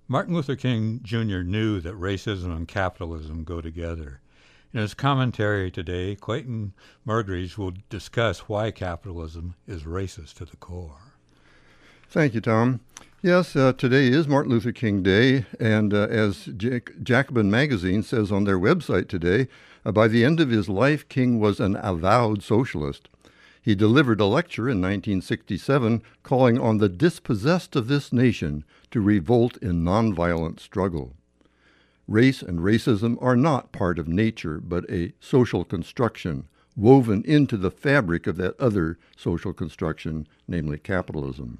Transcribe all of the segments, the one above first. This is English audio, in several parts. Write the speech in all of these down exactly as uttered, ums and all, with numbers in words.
Martin Luther King Junior knew that racism and capitalism go together. In his commentary today, Clayton Murgridge will discuss why capitalism is racist to the core. Thank you, Tom. Yes, uh, today is Martin Luther King Day, and uh, as Jac- Jacobin Magazine says on their website today, uh, by the end of his life, King was an avowed socialist. He delivered a lecture in nineteen sixty-seven calling on the dispossessed of this nation to revolt in nonviolent struggle. Race and racism are not part of nature, but a social construction woven into the fabric of that other social construction, namely capitalism.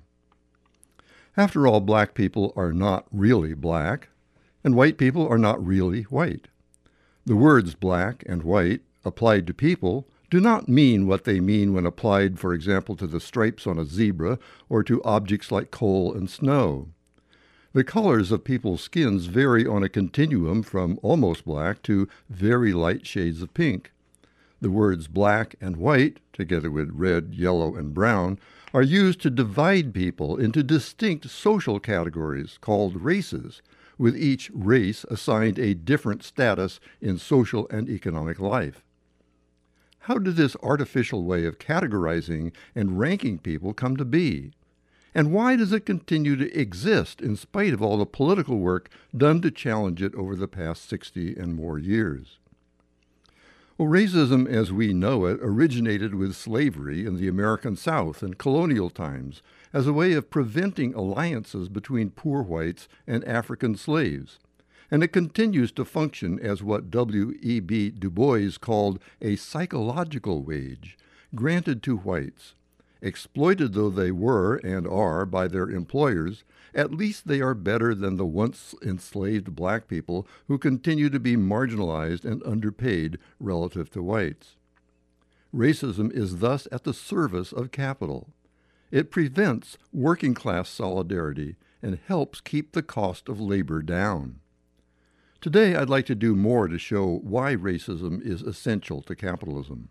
After all, black people are not really black, and white people are not really white. The words black and white, applied to people, do not mean what they mean when applied, for example, to the stripes on a zebra or to objects like coal and snow. The colors of people's skins vary on a continuum from almost black to very light shades of pink. The words black and white, together with red, yellow, and brown, are used to divide people into distinct social categories called races, with each race assigned a different status in social and economic life. How did this artificial way of categorizing and ranking people come to be? And why does it continue to exist in spite of all the political work done to challenge it over the past sixty and more years? Well, racism as we know it originated with slavery in the American South in colonial times as a way of preventing alliances between poor whites and African slaves. And it continues to function as what W E B Du Bois called a psychological wage, granted to whites. Exploited though they were and are by their employers, at least they are better than the once enslaved black people who continue to be marginalized and underpaid relative to whites. Racism is thus at the service of capital. It prevents working-class solidarity and helps keep the cost of labor down. Today, I'd like to do more to show why racism is essential to capitalism.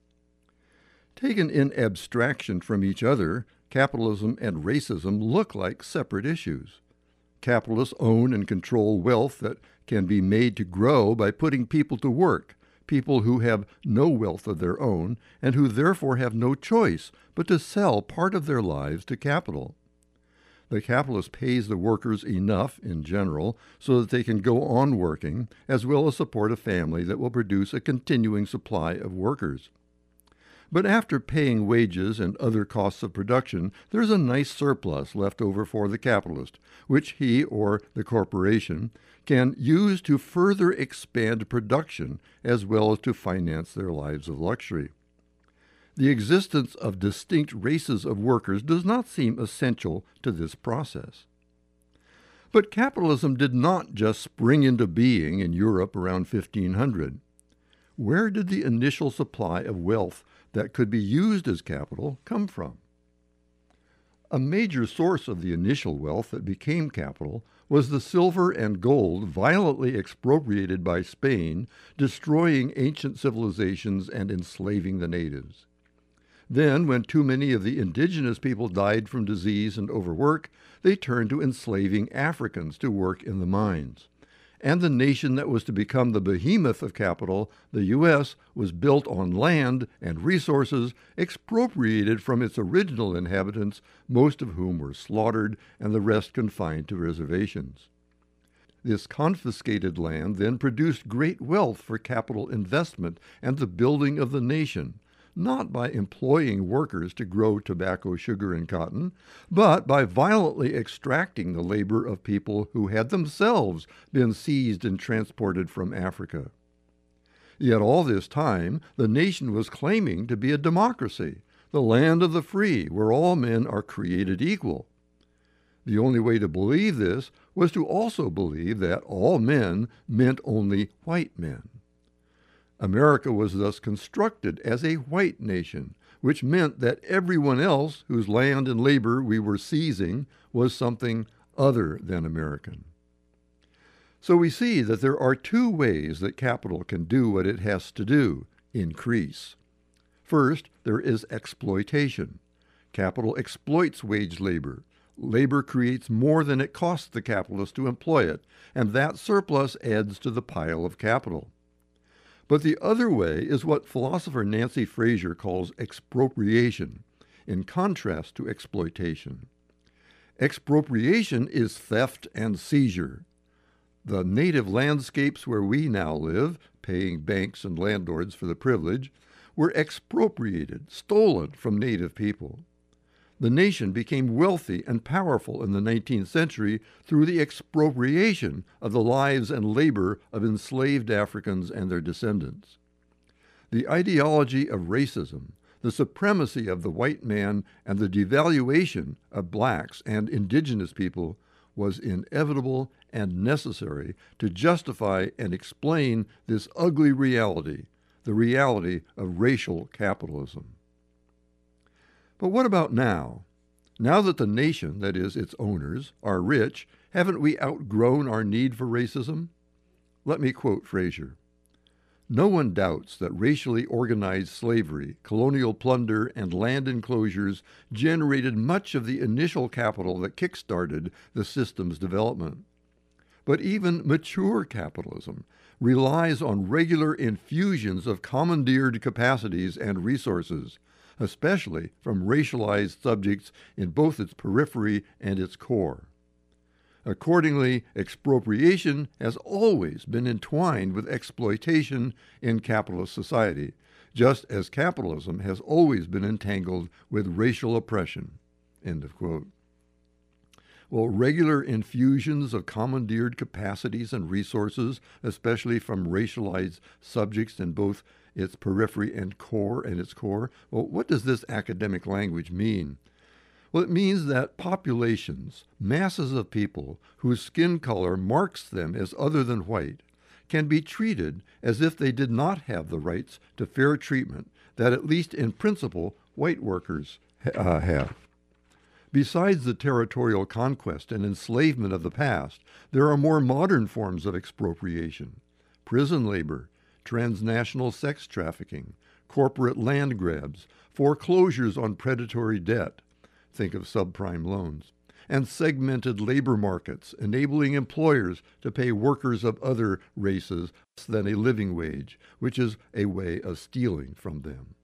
Taken in abstraction from each other, capitalism and racism look like separate issues. Capitalists own and control wealth that can be made to grow by putting people to work, people who have no wealth of their own and who therefore have no choice but to sell part of their lives to capital. The capitalist pays the workers enough, in general, so that they can go on working, as well as support a family that will produce a continuing supply of workers. But after paying wages and other costs of production, there's a nice surplus left over for the capitalist, which he or the corporation can use to further expand production as well as to finance their lives of luxury. The existence of distinct races of workers does not seem essential to this process. But capitalism did not just spring into being in Europe around fifteen hundred. Where did the initial supply of wealth that could be used as capital come from? A major source of the initial wealth that became capital was the silver and gold violently expropriated by Spain, destroying ancient civilizations and enslaving the natives. Then, when too many of the indigenous people died from disease and overwork, they turned to enslaving Africans to work in the mines. And the nation that was to become the behemoth of capital, the U S, was built on land and resources expropriated from its original inhabitants, most of whom were slaughtered and the rest confined to reservations. This confiscated land then produced great wealth for capital investment and the building of the nation, not by employing workers to grow tobacco, sugar, and cotton, but by violently extracting the labor of people who had themselves been seized and transported from Africa. Yet all this time, the nation was claiming to be a democracy, the land of the free, where all men are created equal. The only way to believe this was to also believe that all men meant only white men. America was thus constructed as a white nation, which meant that everyone else whose land and labor we were seizing was something other than American. So we see that there are two ways that capital can do what it has to do, increase. First, there is exploitation. Capital exploits wage labor, Labor creates more than it costs the capitalist to employ it, and that surplus adds to the pile of capital. But the other way is what philosopher Nancy Fraser calls expropriation, in contrast to exploitation. Expropriation is theft and seizure. The native landscapes where we now live, paying banks and landlords for the privilege, were expropriated, stolen from native people. The nation became wealthy and powerful in the nineteenth century through the expropriation of the lives and labor of enslaved Africans and their descendants. The ideology of racism, the supremacy of the white man, and the devaluation of blacks and indigenous people was inevitable and necessary to justify and explain this ugly reality, the reality of racial capitalism. But what about now? Now that the nation, that is, its owners, are rich, haven't we outgrown our need for racism? Let me quote Fraser. No one doubts that racially organized slavery, colonial plunder, and land enclosures generated much of the initial capital that kick-started the system's development. But even mature capitalism relies on regular infusions of commandeered capacities and resources, especially from racialized subjects in both its periphery and its core. Accordingly, expropriation has always been entwined with exploitation in capitalist society, just as capitalism has always been entangled with racial oppression. End of quote. Well, regular infusions of commandeered capacities and resources, especially from racialized subjects in both its periphery and core and its core. Well, what does this academic language mean? Well, it means that populations, masses of people whose skin color marks them as other than white, can be treated as if they did not have the rights to fair treatment that, at least in principle, white workers uh, have. Besides the territorial conquest and enslavement of the past, there are more modern forms of expropriation: prison labor, transnational sex trafficking, corporate land grabs, foreclosures on predatory debt, think of subprime loans, and segmented labor markets, enabling employers to pay workers of other races less than a living wage, which is a way of stealing from them.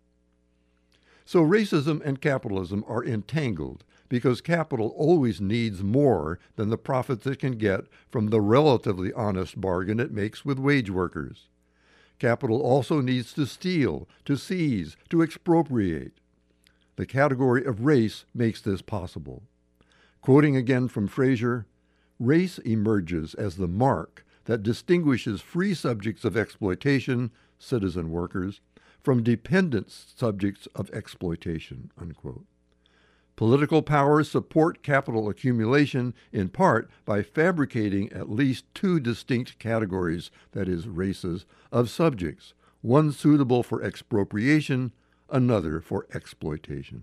So racism and capitalism are entangled because capital always needs more than the profits it can get from the relatively honest bargain it makes with wage workers. Capital also needs to steal, to seize, to expropriate. The category of race makes this possible. Quoting again from Fraser, race emerges as the mark that distinguishes free subjects of exploitation, citizen workers, from dependent subjects of exploitation, unquote. Political powers support capital accumulation in part by fabricating at least two distinct categories, that is, races, of subjects, one suitable for expropriation, another for exploitation.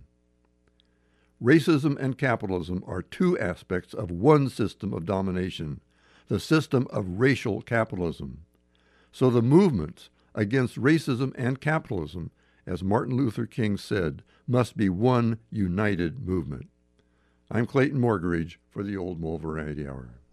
Racism and capitalism are two aspects of one system of domination, the system of racial capitalism. So the movements against racism and capitalism, as Martin Luther King said, must be one united movement. I'm Clayton Morgridge for the Old Mole Variety Hour.